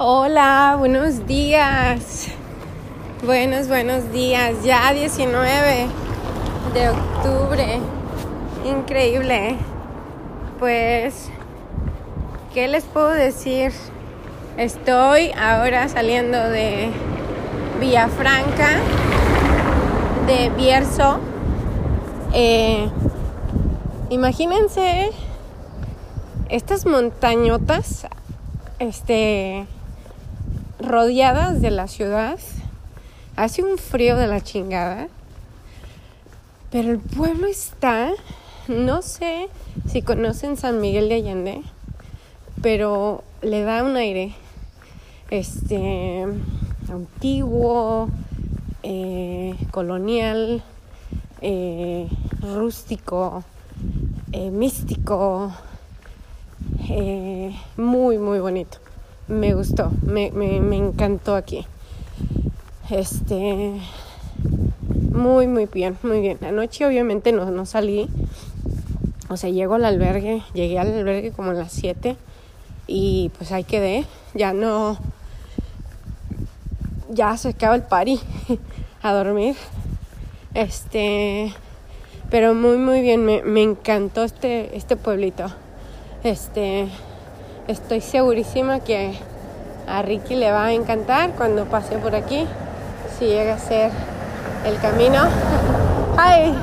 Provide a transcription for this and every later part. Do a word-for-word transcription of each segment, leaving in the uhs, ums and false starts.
Hola, buenos días. Buenos, buenos días. Ya diecinueve de octubre. Increíble. Pues, ¿qué les puedo decir? Estoy ahora saliendo de Villafranca, de Bierzo. Eh, imagínense estas montañotas, este... rodeadas de la ciudad. Hace un frío de la chingada, pero el pueblo está, no sé si conocen San Miguel de Allende, pero le da un aire este antiguo, eh, colonial, eh, rústico, eh, místico, eh, muy muy bonito. Me gustó, me, me, me encantó aquí. Este, muy, muy bien, muy bien. Anoche obviamente no, no salí. O sea, llego al albergue, llegué al albergue como a las siete y pues ahí quedé. Ya no, ya se acaba el party a dormir. Este, pero muy, muy bien. Me, me encantó este, este pueblito. Este... Estoy segurísima que a Ricky le va a encantar cuando pase por aquí, si llega a ser el camino. ¡Ay!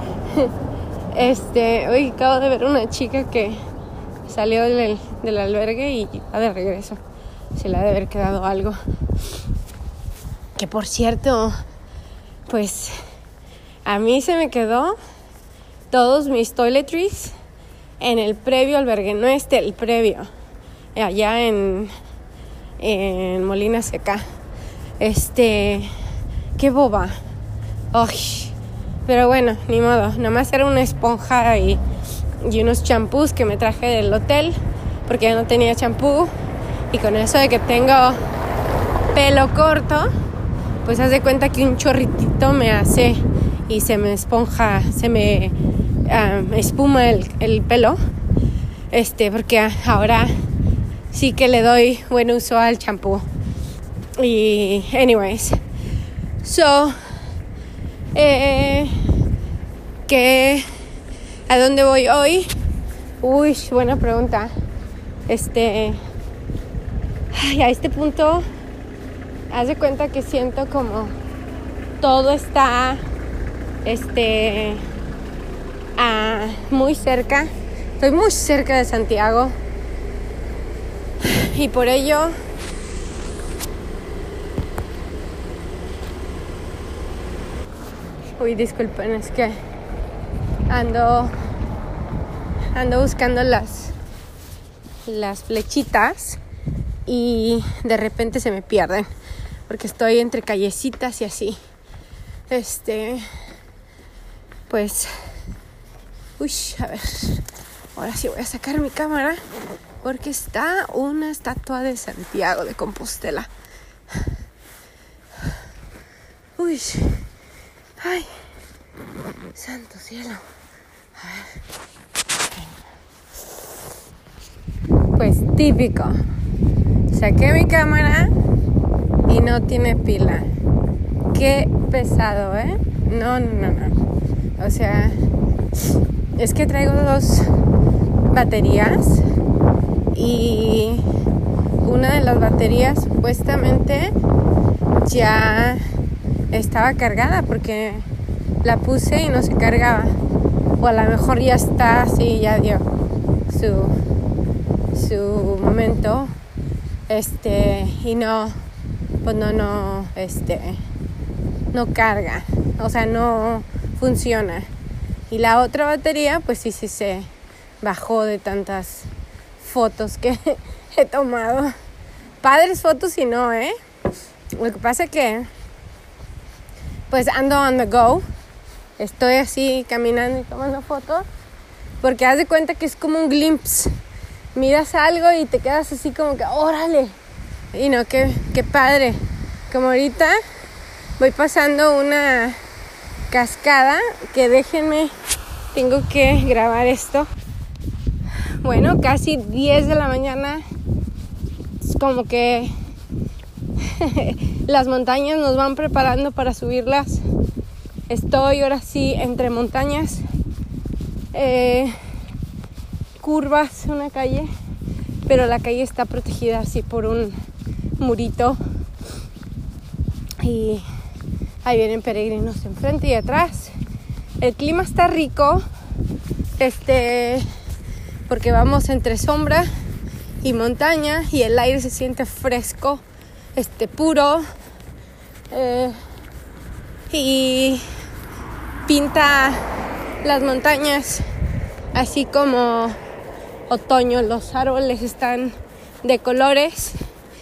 Este, hoy acabo de ver una chica que salió del, del albergue y va de regreso. Se le ha de haber quedado algo. Que por cierto, pues a mí se me quedó todos mis toiletries en el previo albergue, no este, el previo. Allá en, en Molina Seca. Este, qué boba. Uy, pero bueno, ni modo. Nada más era una esponja y, y unos champús que me traje del hotel, porque ya no tenía champú. Y con eso de que tengo pelo corto, pues haz de cuenta que un chorritito me hace y se me esponja, se me uh, espuma el, el pelo. Este, porque ahora sí que le doy buen uso al champú. Y, anyways, so, eh, ¿qué, ¿a dónde voy hoy? Uy, buena pregunta. Este, ay, a este punto, haz de cuenta que siento como todo está, este, ah, muy cerca. Estoy muy cerca de Santiago. Y por ello uy, disculpen, es que ando ando buscando las las flechitas y de repente se me pierden porque estoy entre callecitas y así. Este, pues uy, a ver, ahora sí voy a sacar mi cámara porque está una estatua de Santiago de Compostela. Uy, ay, santo cielo. A ver. Pues típico. Saqué mi cámara y no tiene pila. Qué pesado, ¿eh? No, no, no, no. O sea, es que traigo dos baterías. Y una de las baterías supuestamente ya estaba cargada porque la puse y no se cargaba. O a lo mejor ya está, sí, ya dio su, su momento. Este, y no, pues no, no, este, no carga. O sea, no funciona. Y la otra batería, pues sí, sí se bajó de tantas fotos que he tomado. Padres fotos y no, ¿eh? Lo que pasa es que pues ando on the go. Estoy así caminando y tomando fotos porque haz de cuenta que es como un glimpse. Miras algo y te quedas así como que órale. Y no, qué, qué padre. Como ahorita voy pasando una cascada que déjenme, tengo que grabar esto. Bueno, casi diez de la mañana. Es como que las montañas nos van preparando para subirlas. Estoy ahora sí entre montañas, eh, curvas, una calle, pero la calle está protegida así por un murito y ahí vienen peregrinos enfrente y atrás. El clima está rico, este, porque vamos entre sombra y montaña y el aire se siente fresco, este, puro, eh, y pinta las montañas así como otoño. Los árboles están de colores,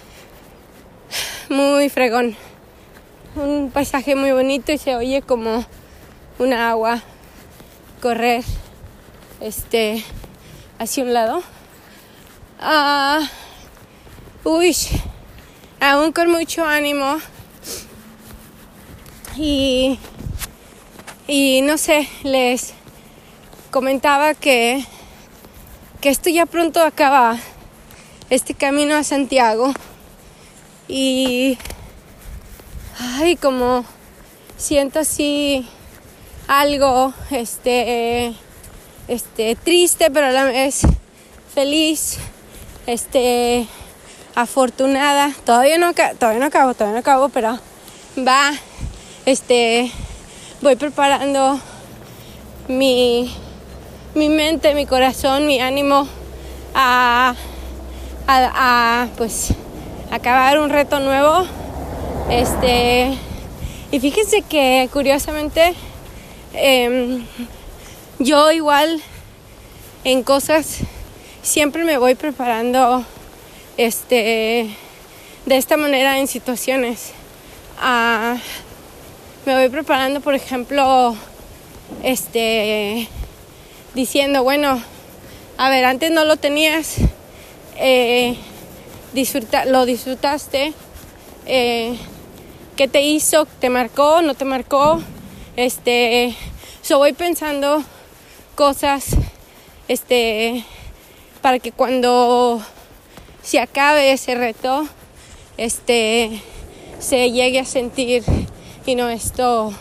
muy fregón, un paisaje muy bonito y se oye como una agua correr este hacia un lado. Ah, uy, aún con mucho ánimo y y no sé, les comentaba que que esto ya pronto acaba, este camino a Santiago, y ay, como siento así algo este este triste, pero a la vez feliz, este afortunada. Todavía no todavía no acabo, todavía no acabo, pero va, este voy preparando mi mi mente, mi corazón, mi ánimo a, a, a pues acabar un reto nuevo. Este, y fíjense que curiosamente eh, yo igual en cosas siempre me voy preparando este de esta manera en situaciones. Uh, me voy preparando, por ejemplo, este diciendo, bueno, a ver, antes no lo tenías, eh, disfruta, lo disfrutaste, eh, ¿qué te hizo? ¿Te marcó? ¿No te marcó? Este, so voy pensando cosas, este, para que cuando se acabe ese reto, este, se llegue a sentir, y no esto,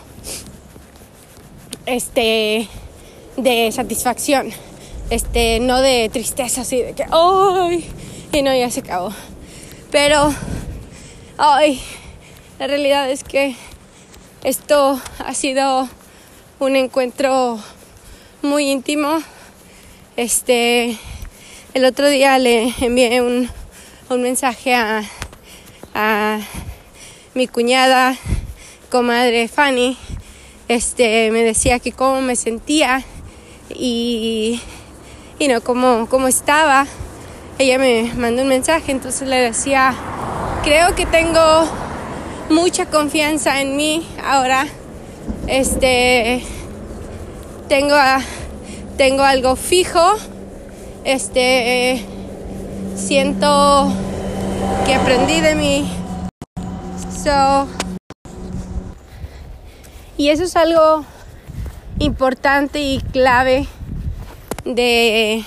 este, de satisfacción, este, no de tristeza, así de que, ¡ay! Y no, ya se acabó. Pero, ¡ay! La realidad es que esto ha sido un encuentro muy íntimo. Este, el otro día le envié un, un mensaje a, a mi cuñada, comadre Fanny. Este, me decía que cómo me sentía y, y no, cómo, cómo estaba. Ella me mandó un mensaje, entonces le decía, creo que tengo mucha confianza en mí ahora. Este, tengo, tengo algo fijo. Este, siento que aprendí de mí. So, y eso es algo importante y clave de,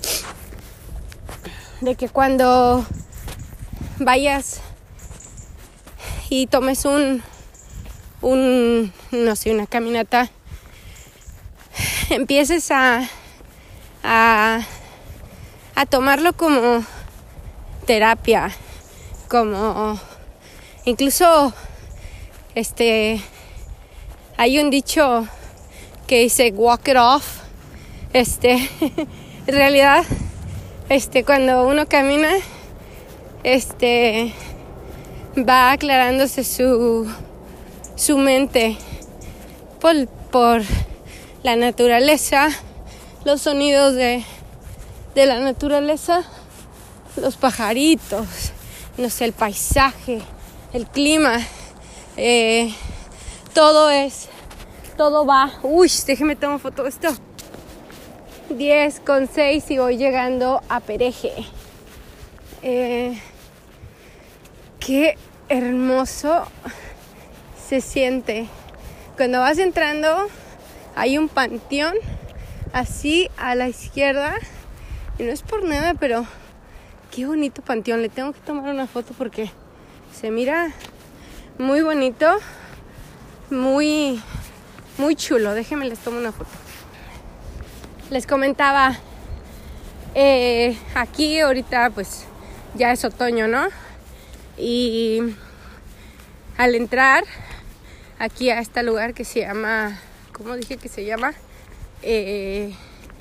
de que cuando vayas y tomes un, un, no sé, una caminata, empieces a, a, a tomarlo como terapia, como incluso, este, hay un dicho que dice walk it off. Este, en realidad, este, cuando uno camina, este, va aclarándose su, su mente por, por la naturaleza, los sonidos de, de la naturaleza, los pajaritos, no sé, el paisaje, el clima, eh, todo es, todo va. Uy, déjeme tomar foto de esto. diez con seis y voy llegando a Pereje. Eh, qué hermoso se siente. Cuando vas entrando, hay un panteón así a la izquierda. Y no es por nada, pero qué bonito panteón. Le tengo que tomar una foto porque Se mira muy bonito, muy, muy chulo. Déjenme les tomo una foto. Les comentaba, eh, aquí ahorita pues ya es otoño, ¿no? Y al entrar aquí a este lugar que se llama, ¿cómo dije que se llama? Eh,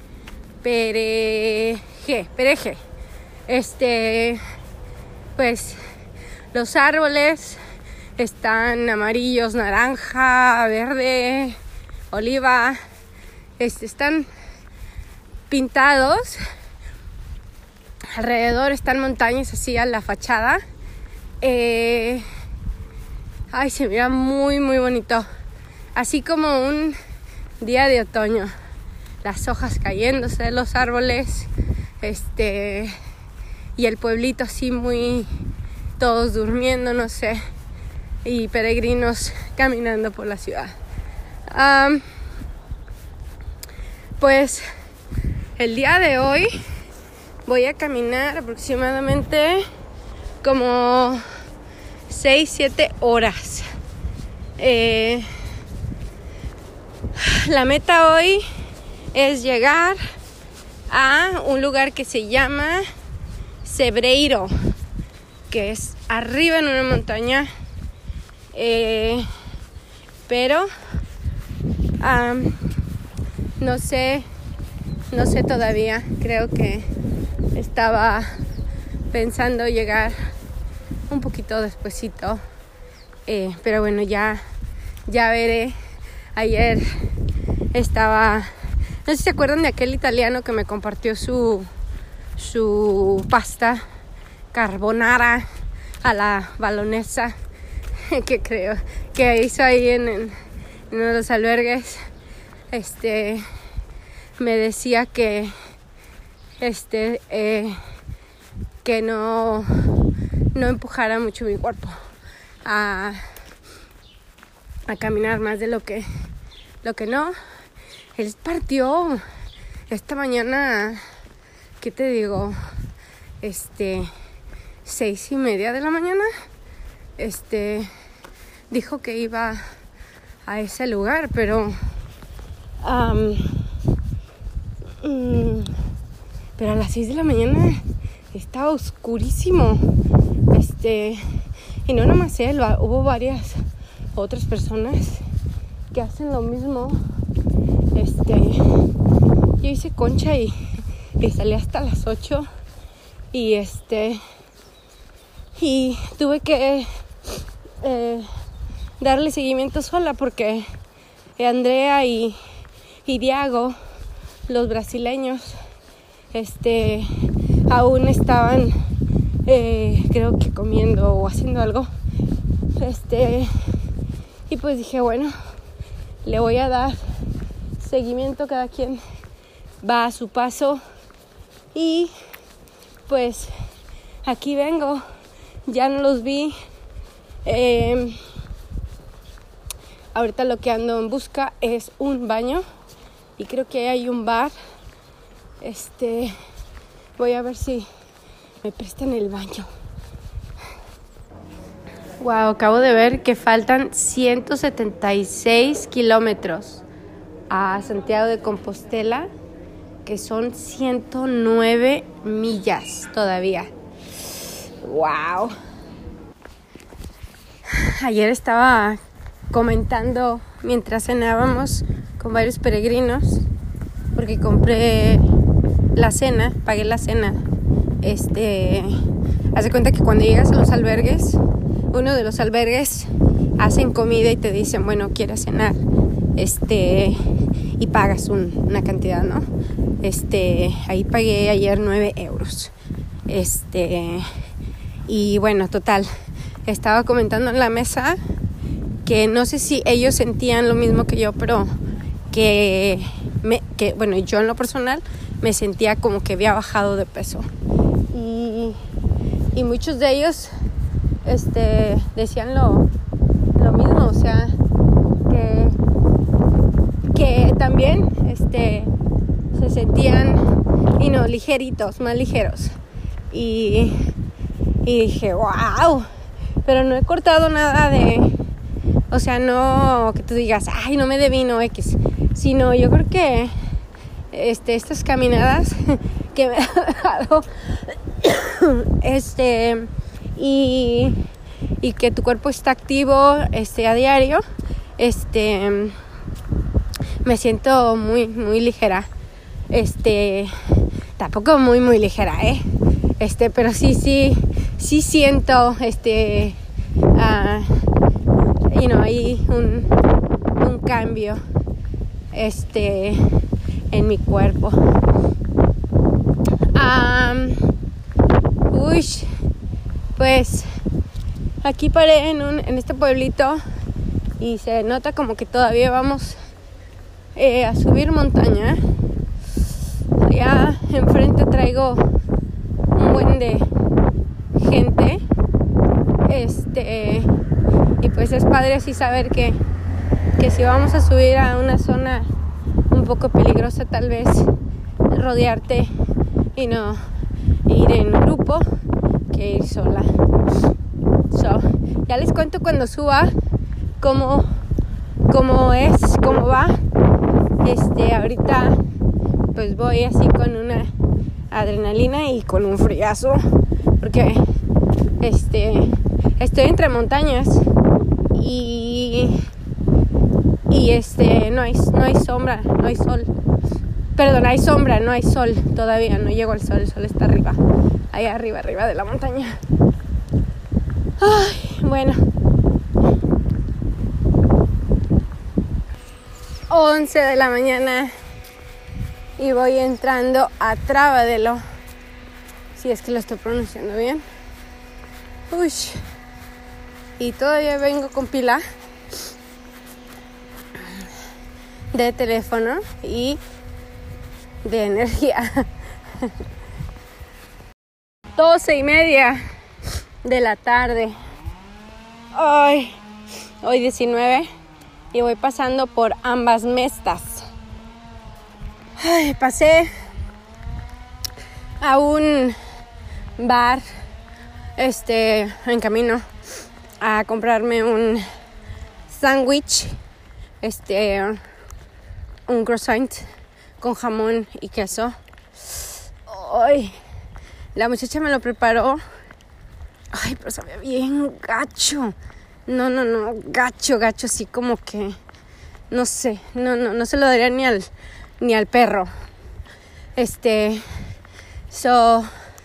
Pereje, Pereje. Este, pues los árboles están amarillos, naranja, verde, oliva. Este, están pintados. Alrededor están montañas así a la fachada. Eh, ay, se mira muy, muy bonito. Así como un día de otoño. Las hojas cayéndose de los árboles. Este, y el pueblito así muy... todos durmiendo, no sé. Y peregrinos caminando por la ciudad. Um, pues el día de hoy voy a caminar aproximadamente como seis, siete horas. Eh, la meta hoy es llegar a un lugar que se llama Cebreiro, que es arriba en una montaña, eh, pero um, no sé, no sé todavía. Creo que estaba pensando llegar un poquito despuesito, eh, pero bueno, ya, ya veré. Ayer estaba, no sé si se acuerdan de aquel italiano que me compartió su, su pasta carbonara a la balonesa, que creo que hizo ahí en, en, en uno de los albergues. Este, me decía que este eh, que no no empujara mucho mi cuerpo a, a caminar más de lo que lo que no. Él partió esta mañana, ¿qué te digo? Este seis y media de la mañana. Este dijo que iba a ese lugar, pero um, um, pero a las seis de la mañana estaba oscurísimo. Este, y no nomás él, hubo varias otras personas que hacen lo mismo. Este, yo hice concha y, y salí hasta las ocho. Y este, y tuve que eh, darle seguimiento sola porque Andrea y, y Diago, los brasileños, este, aún estaban, eh, creo que comiendo o haciendo algo. Este, y pues dije, bueno, le voy a dar seguimiento. Cada quien va a su paso. Y pues aquí vengo. Ya no los vi. Eh, ahorita lo que ando en busca es un baño. Y creo que hay un bar. Este, voy a ver si me prestan el baño. Wow, acabo de ver que faltan ciento setenta y seis kilómetros a Santiago de Compostela, que son ciento nueve millas todavía. Wow. Ayer estaba comentando mientras cenábamos con varios peregrinos, porque compré la cena, pagué la cena. Este, haz de cuenta que cuando llegas a los albergues, uno de los albergues hacen comida y te dicen, bueno, ¿quieres cenar? Este, y pagas un, una cantidad, ¿no? Este, ahí pagué ayer nueve euros. Este, y bueno, total, estaba comentando en la mesa que no sé si ellos sentían lo mismo que yo, pero que, me, que bueno, yo en lo personal me sentía como que había bajado de peso. Y, y muchos de ellos este, decían lo, lo mismo, o sea, que, que también este, se sentían y no, ligeritos, más ligeros. Y, y dije, wow, pero no he cortado nada de, o sea, no que tú digas, ay, no me devino X, sino yo creo que este, estas caminadas que me ha dejado, este, y, y que tu cuerpo está activo, este, a diario, este, me siento muy, muy ligera, este, tampoco muy, muy ligera, eh, este, pero sí, sí, sí siento, este, uh, you know, hay un, un cambio, este, en mi cuerpo. Um, uy, pues aquí paré en, un, en este pueblito y se nota como que todavía vamos eh, a subir montaña. Allá enfrente traigo un buen de gente, este, y pues es padre así saber que, que si vamos a subir a una zona un poco peligrosa, tal vez rodearte y no ir en grupo que ir sola. So, ya les cuento cuando suba cómo, cómo es, cómo va. Este, ahorita pues voy así con una adrenalina y con un friazo porque este estoy entre montañas y y este no hay no hay sombra, no hay sol. Perdón, hay sombra, no hay sol todavía, no llego al sol, el sol está arriba, allá arriba, arriba de la montaña. Ay, bueno. once de la mañana y voy entrando a Trabadelo, si es que lo estoy pronunciando bien. Uy, y todavía vengo con pila de teléfono y de energía. doce y media de la tarde. Hoy, hoy diecinueve y voy pasando por ambas mestas. Ay, pasé a un bar este en camino a comprarme un sándwich, este un croissant con jamón y queso. Ay, la muchacha me lo preparó. Ay, pero sabía bien gacho. No, no, no, gacho, gacho, así como que no sé, no, no, no se lo daría ni al ni al perro. Este, so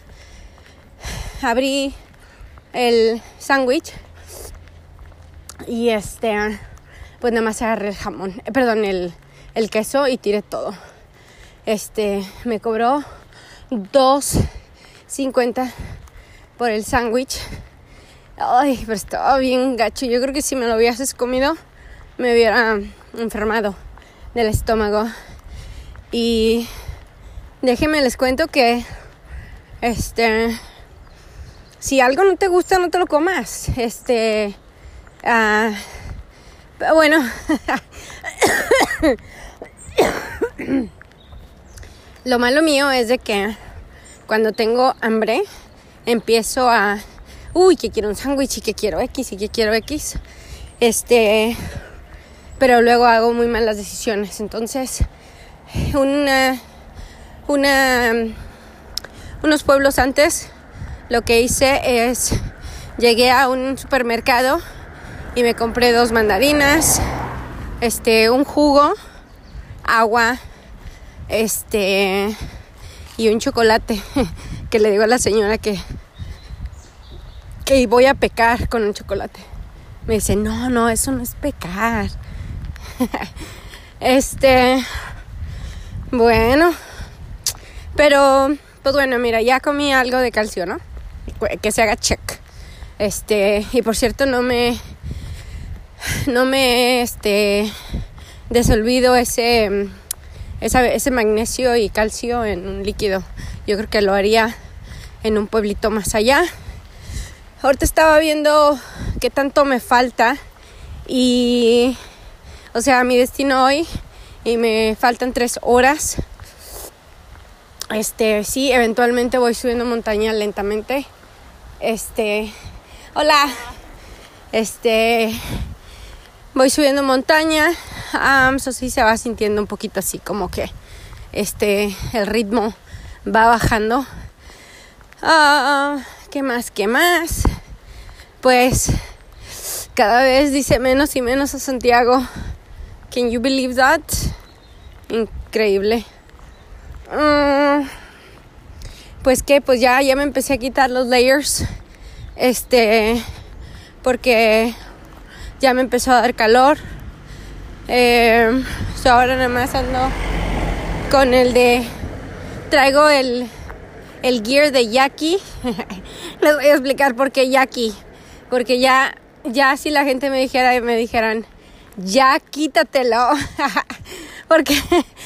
abrí el sándwich y este, pues nada más agarré el jamón, eh, perdón, el el queso y tiré todo. Este, me cobró dos cincuenta por el sándwich. Ay, pero estaba bien gacho. Yo creo que si me lo hubieses comido me hubiera enfermado del estómago. Y déjenme les cuento que este, si algo no te gusta, no te lo comas. Este, uh, bueno, lo malo mío es de que cuando tengo hambre empiezo a, uy, que quiero un sándwich y que quiero X y que quiero X, este, pero luego hago muy malas decisiones. Entonces, una, una, unos pueblos antes, lo que hice es, llegué a un supermercado y me compré dos mandarinas, este, un jugo, agua, este, y un chocolate, que le digo a la señora que, que voy a pecar con un chocolate. Me dice, no, no, eso no es pecar. Este, bueno, pero, pues bueno, mira, ya comí algo de calcio, ¿no? Que se haga check. Este, y por cierto, no me, no me, este, desolvido ese, esa, ese magnesio y calcio en un líquido. Yo creo que lo haría en un pueblito más allá. Ahorita estaba viendo qué tanto me falta y, o sea, mi destino hoy, y me faltan tres horas. Este, sí, eventualmente voy subiendo montaña lentamente. Este, hola, Este, voy subiendo montaña, um, eso sí se va sintiendo un poquito así como que este, el ritmo va bajando. Uh, ¿Qué más? ¿Qué más? Pues cada vez dice menos y menos a Santiago. Can you believe that? Increíble. Uh, pues que, pues ya, ya me empecé a quitar los layers. Este, porque ya me empezó a dar calor. Eh, so ahora nada más ando con el de, traigo el el gear de Yaqui. Les voy a explicar por qué Yaqui. Porque ya, ya si la gente me dijera, me dijeran, ya quítatelo. Porque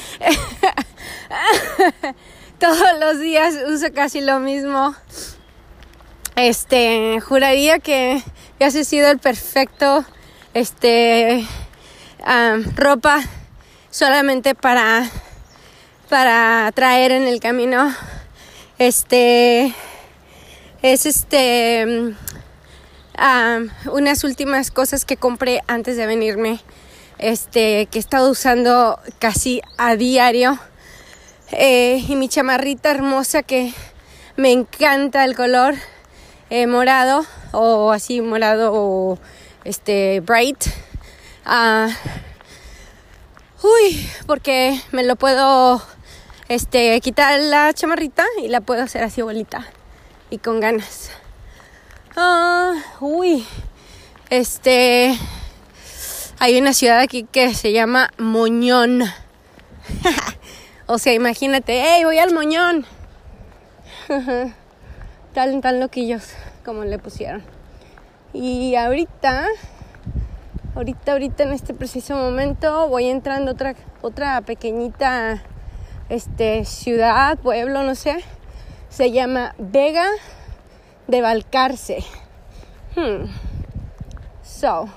todos los días uso casi lo mismo. Este, juraría que ya ha sido el perfecto, este, um, ropa solamente para, para traer en el camino. Este es este um, unas últimas cosas que compré antes de venirme, este que he estado usando casi a diario, eh, y mi chamarrita hermosa que me encanta el color eh, morado o así morado o este bright, uh, uy, porque me lo puedo Este, quitar la chamarrita y la puedo hacer así bolita y con ganas. Ah, uy, este, hay una ciudad aquí que se llama Moñón. O sea, imagínate, hey, voy al Moñón. Tan, tan loquillos como le pusieron. Y ahorita, ahorita, ahorita en este preciso momento voy entrando a otra, otra pequeñita Este, ciudad, pueblo, no sé, se llama Vega de Valcarce. Hmm. So,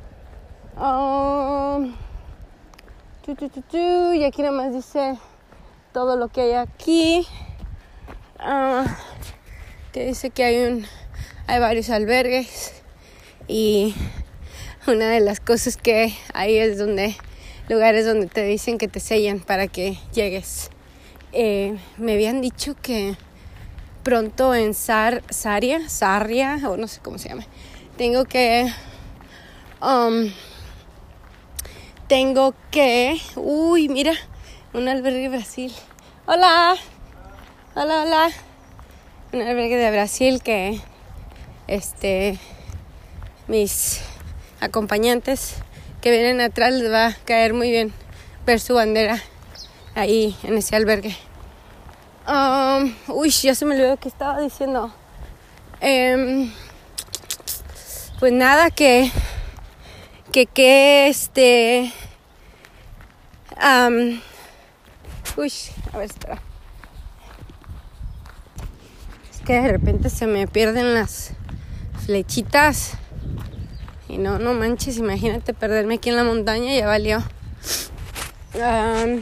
um, tu, tu, tu, tu, y aquí nada más dice todo lo que hay aquí. Uh, que dice que hay un, hay varios albergues y una de las cosas que hay es donde lugares donde te dicen que te sellan para que llegues. Eh, me habían dicho que pronto en Sar, Saria, Sarria, o no sé cómo se llama, tengo que, um, tengo que, uy, mira, un albergue de Brasil. Hola, hola, hola. Un albergue de Brasil que, este, mis acompañantes que vienen atrás les va a caer muy bien ver su bandera ahí en ese albergue. Um, uy, ya se me olvidó que estaba diciendo. Um, pues nada, que que que este um, uy, a ver, espera. Es que de repente se me pierden las flechitas. Y no, no manches, imagínate perderme aquí en la montaña, ya valió. Um,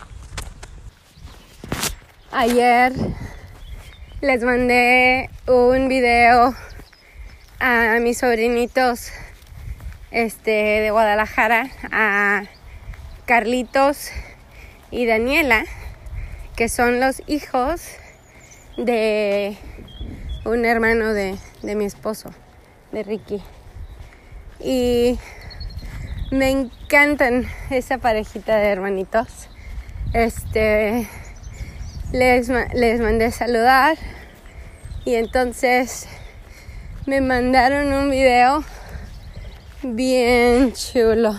ayer les mandé un video a mis sobrinitos este, de Guadalajara, a Carlitos y Daniela, que son los hijos de un hermano de, de mi esposo, de Ricky. Y me encantan esa parejita de hermanitos. Este, les, les mandé saludar y entonces me mandaron un video bien chulo.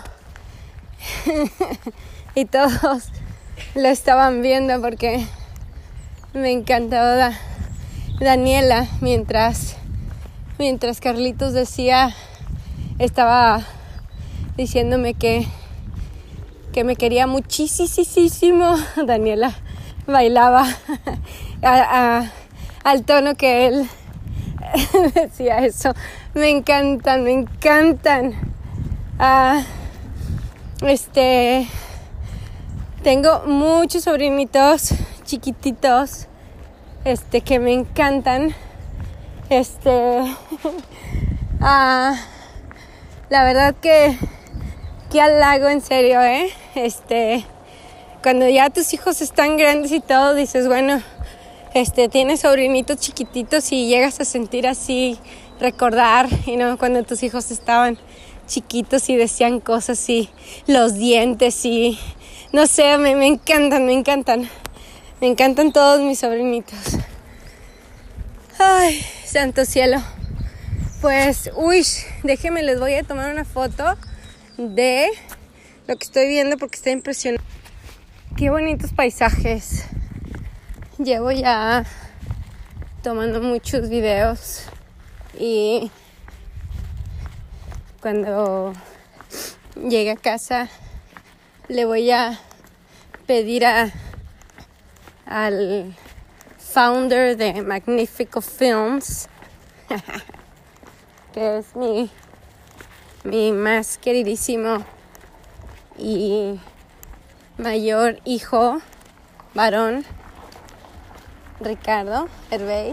Y todos lo estaban viendo porque me encantaba Daniela mientras, mientras Carlitos decía... Estaba diciéndome que, que me quería muchísimo. Daniela bailaba a, a, al tono que él decía eso. Me encantan, me encantan. Uh, este, tengo muchos sobrinitos chiquititos, este, que me encantan. Este, ah. Uh, La verdad que, que halago, en serio, ¿eh? Este, cuando ya tus hijos están grandes y todo, dices, bueno, este, tienes sobrinitos chiquititos y llegas a sentir así, recordar, y no, cuando tus hijos estaban chiquitos y decían cosas y los dientes y, no sé, me, me encantan, me encantan. Me encantan todos mis sobrinitos. Ay, santo cielo. Pues, uy, déjenme, les voy a tomar una foto de lo que estoy viendo porque está impresionante. Qué bonitos paisajes. Llevo ya tomando muchos videos y cuando llegue a casa le voy a pedir a al founder de Magnifico Films que es mi mi más queridísimo y mayor hijo varón, Ricardo Hervey.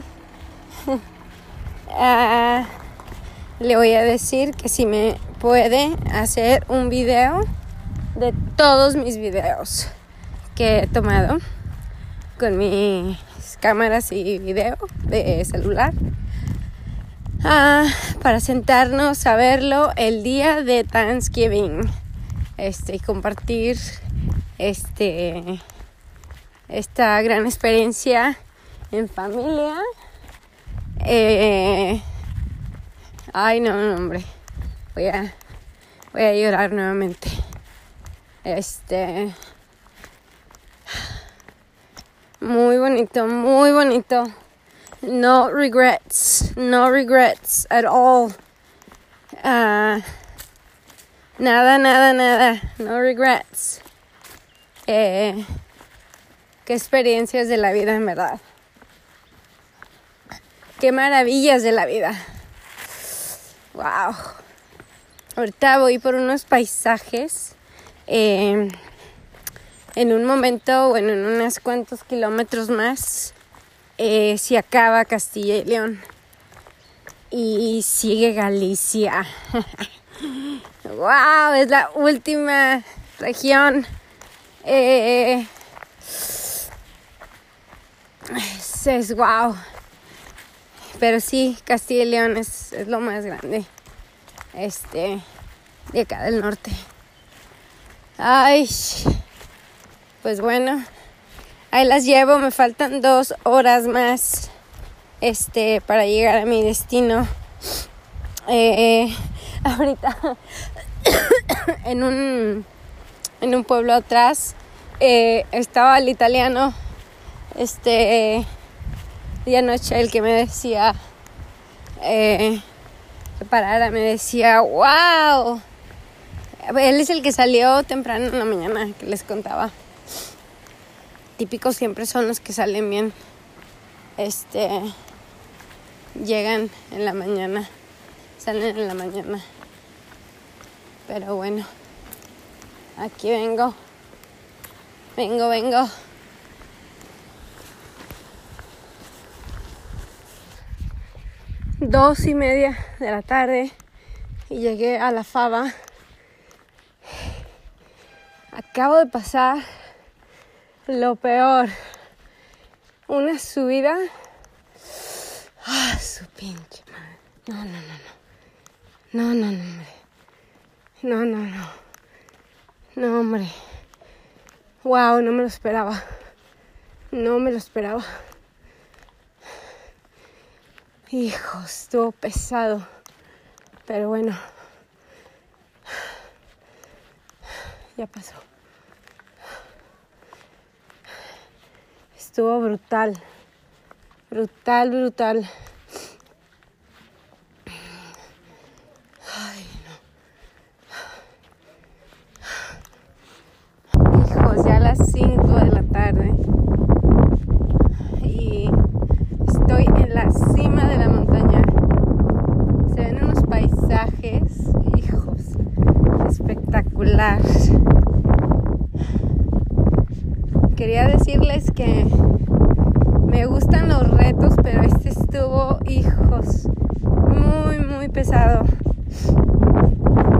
uh, le voy a decir que si me puede hacer un video de todos mis videos que he tomado con mis cámaras y video de celular, uh, para sentarnos a verlo el día de Thanksgiving, este, y compartir este esta gran experiencia en familia. Eh, ay, no, no, hombre, voy a voy a llorar nuevamente. Este, muy bonito, muy bonito. No regrets, no regrets at all. Uh, nada, nada, nada, no regrets. Eh, qué experiencias de la vida, en verdad. Qué maravillas de la vida. Wow. Ahorita voy por unos paisajes. Eh, en un momento, bueno, en unos cuantos kilómetros más, eh, se acaba Castilla y León. Y sigue Galicia. Wow, es la última región. Eh, es, es wow. Pero sí, Castilla y León es, es lo más grande. Este, de acá del norte. Ay, pues bueno, ahí las llevo. Me faltan dos horas más, este, para llegar a mi destino. Eh, ahorita, en un, en un pueblo atrás, eh, estaba el italiano, este, y anoche el que me decía, eh, que parara, me decía, wow. Él es el que salió temprano en la mañana, que les contaba. Típicos siempre son los que salen bien. Este, llegan en la mañana, salen en la mañana. Pero bueno, aquí vengo, vengo, vengo. Dos y media de la tarde y llegué a La Fava. Acabo de pasar lo peor. Una subida. Ah, su pinche madre. No, no, no, no. No, no, no, hombre. No, no, no. No, hombre. Wow, no me lo esperaba. No me lo esperaba. Hijo, estuvo pesado. Pero bueno. Ya pasó. Estuvo brutal. Brutal, brutal. Ay, no. Hijos, ya a las cinco de la tarde. Y estoy en la cima de la montaña. Se ven unos paisajes, hijos, espectacular. Quería decirles que me gustan los retos, pero este estuvo, hijos, muy, muy pesado.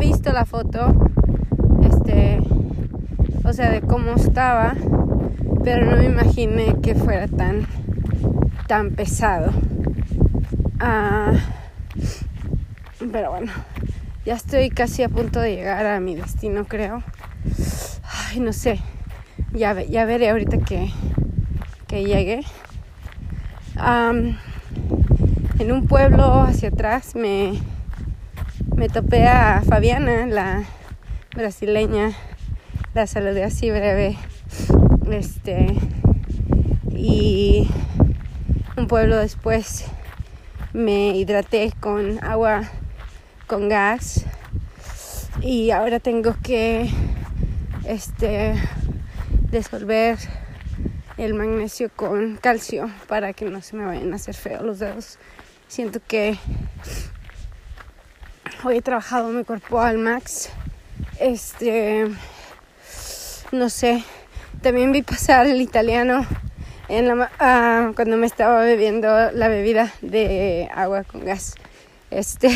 visto la foto, este, o sea, de cómo estaba, pero no me imaginé que fuera tan, tan pesado. Ah, pero bueno, ya estoy casi a punto de llegar a mi destino, creo. Ay, no sé, ya, ve, ya veré ahorita que, que llegue. Um, en un pueblo hacia atrás me, me topé a Fabiana, la brasileña. La saludé así breve. Este, y un pueblo después me hidraté con agua con gas. Y ahora tengo que este, disolver el magnesio con calcio para que no se me vayan a hacer feos los dedos. Siento que hoy he trabajado mi cuerpo al max. Este, no sé. También vi pasar el italiano en la, uh, cuando me estaba bebiendo la bebida de agua con gas. Este,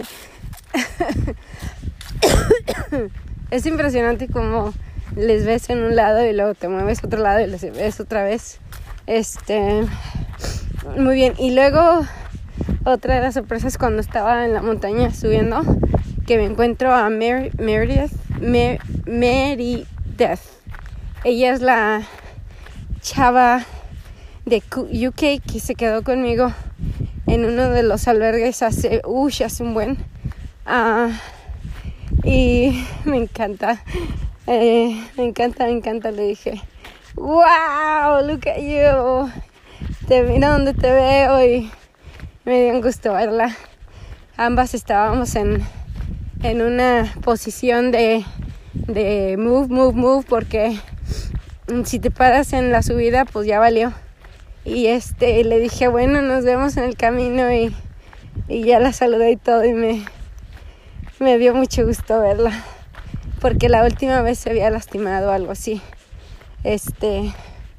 es impresionante como les ves en un lado y luego te mueves a otro lado y les ves otra vez. Este, muy bien. Y luego otra de las sorpresas cuando estaba en la montaña subiendo, que me encuentro a Mer- Meredith, Mer- Meredith. Ella es la chava de U K que se quedó conmigo en uno de los albergues hace, uy, hace un buen. Uh, y me encanta. Eh, me encanta, me encanta, le dije, wow, look at you, te mira donde te veo, y me dio un gusto verla. Ambas estábamos en, en una posición de, de move, move, move, porque si te paras en la subida, pues ya valió. Y este, le dije, bueno, nos vemos en el camino, y, y ya la saludé y todo, y me, me dio mucho gusto verla. Porque la última vez se había lastimado o algo así. Este.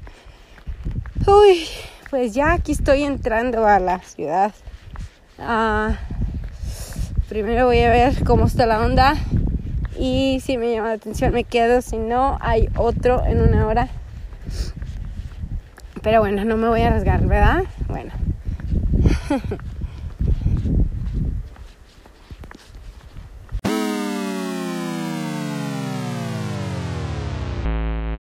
Uy, pues ya aquí estoy entrando a la ciudad. Uh, primero voy a ver cómo está la onda. Y si me llama la atención me quedo. Si no, hay otro en una hora. Pero bueno, no me voy a arriesgar, ¿verdad? Bueno.